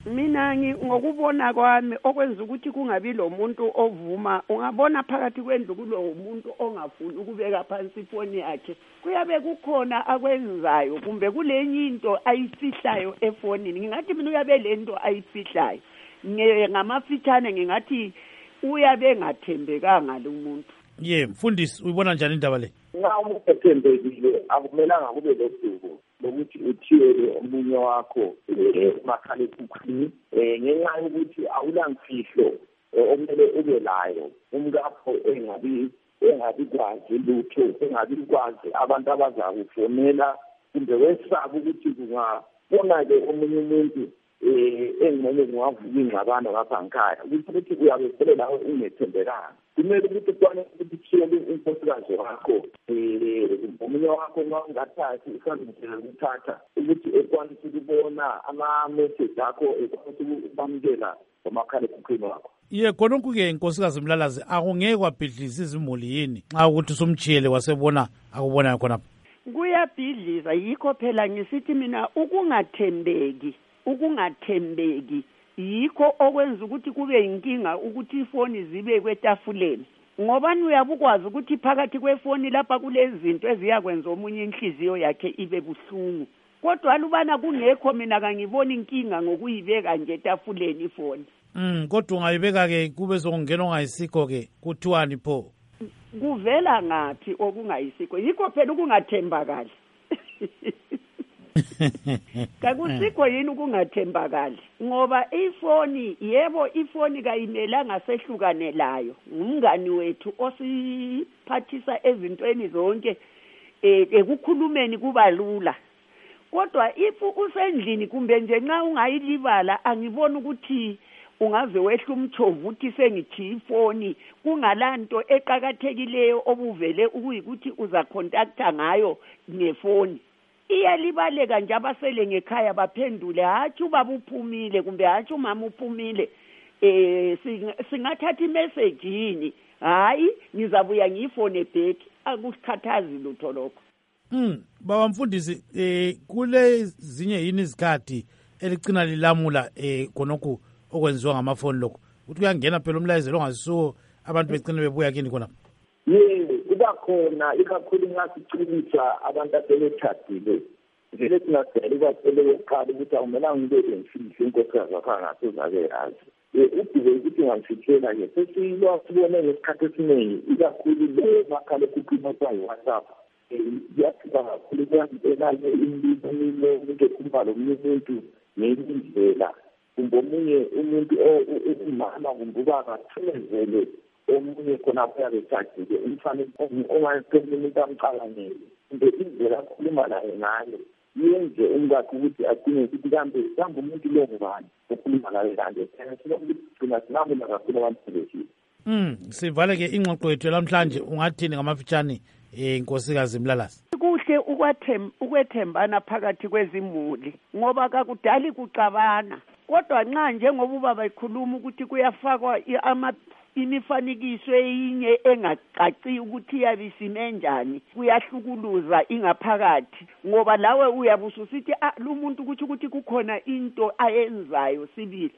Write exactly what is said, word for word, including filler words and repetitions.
Mina ngokubona kwami okwenza ukuthi kungabi lo muntu ovuma, ungabona phakathi kwendlu kulo muntu ongafuni ukubeka phansi ifoni yakhe, kuyabe kukhona akwenzayo kumbe kulenye into ayifihlayo efonini. Ngingathi mina uyabe lento ayifihlayo. Ngamafitshane ngingathi uyabe ngathembekanga lo muntu. Ye, mfundisi uyibona njani indaba le? Nxa umuntu ethembekile akumelanga kube lodubo lokuthi uthiyele omunye wakho umakhalekhukhwini ngenxa yokuthi awulamfihlo okumele ube layo. Umkakho engabi engabi kwazi lutho, engabi kwazi abantu abazakufonela kumbe wesaba ukuthi kungabona-ke omunye umuntu engcono kungavuka ingxabano ngapha ngikhaya ukuthi uyabe vele lawe ungethembekanga. Kumele ukuthi kwanele ukuthi uthiyele unkosikazi wakho omunye wakho nxa ungathathi usazindlela ukuthatha ukuthi ekwanise ukubona ama-message akho ekwanise ukubamukela ngomakhalekhukhwini wakho. Ye, khonokhu-ke nkosikazi Mlalazi akungeke kwabhidliza izimuli yini nxa ukuthi usumtshiyele wasebona akubonayo khonapha? Kuyabhidliza, yikho phela ngisithi mina ukungathembeki ukungathembeki yikho okwenza ukuthi kube inkinga ukuthi ifoni zibe kwetafuleni. Ngobani uyabukwazi ukuthi phakathi kwefoni lapha kulezinto eziyakwenza omunye inhliziyo yakhe ibe buhlungu. Kodwa alubana kungekho mina kangiboni inkinga ngokuyibeka nje etafuleni ifoni. Mm, kodwa ungayibeka-ke kube sokungena ongayisikho-ke kuthiwani pho? Kuvela ngaphi okungayisikho? Yikho phela ukungathembakali. Kakusikho yini ukungathembakali? Ngoba ifoni, yebo ifoni kayimelanga sehlukanelayo. Ngumngani wethu osiphathisa ezintweni zonke ekukhulumeni kuba lula. Kodwa if usendlini kumbe nje nxa ungayilibala angiboni ukuthi ungaze wehla umthovu uthi sengithi ifoni kungalanto eqhakathekileyo obuvele ukuyikuthi uza contacta ngayo ngefoni. Iyalibaleka nje abasele ngekhaya baphendule hathi ubaba uphumile kumbe hathi umama uphumile eh singathatha imessage yini, hayi ngizabuya ngifone back, akusikhathazi lutho lokho. Mm, baba mfundisi eh kule zinye yini izikhathi elicina lilamula eh khonokho okwenziwa ngamafoni lokho uthi kuyangena phela umlayezelo ongasiso abantu becina bebuya kini khona? Yebo, kuba khona ikakhulu nxa sicikisa abantu asebethadile vele singasele ubatshele okokuqala ukuthi akumelanga ube lemfihlo inkosikazi wakho angasoze yazi. Udibe ukuthi ungangifihlela-ke sesibone ngesikhathi esiningi ikakhulu le makhalekhukhwini okuthiwa yi-WhatsApp iyasiza kakhulu kuyazibelale imibiko umuntu ekhuluma lomunye umuntu ngenye indlela kumbe omunye umuntu umama kumbe ubaba athumezele omunye khonapho yabe ejadile umfanele ongayecela umuntu amcabangele kumbe indlela akhuluma naye ngayo yenze umkakhe ukuthi adinge ukuthi kambe kambe umuntu lo ngubani okhuluma naye kanje. Thina sinokuthi sigcina sinabula kakhulu abantu sebeshile. Mm, sivale-ke ingxoxo yethu namhlanje ungathini ngamafitshane eh nkosikazi Mlalazi? Kuhle ukwethembana phakathi kwezimuli ngoba kakudali kucabana. Kodwa nxa njengoba ubaba ekhuluma ukuthi kuyafakwa ama imifanikiso eyinye engacaci ukuthi yabisime njani, kuyahlukuluza ingaphakathi ngoba lawe uyabususithi ah lo muntu ukuthi ukuthi kukhona into ayenzayo sibili.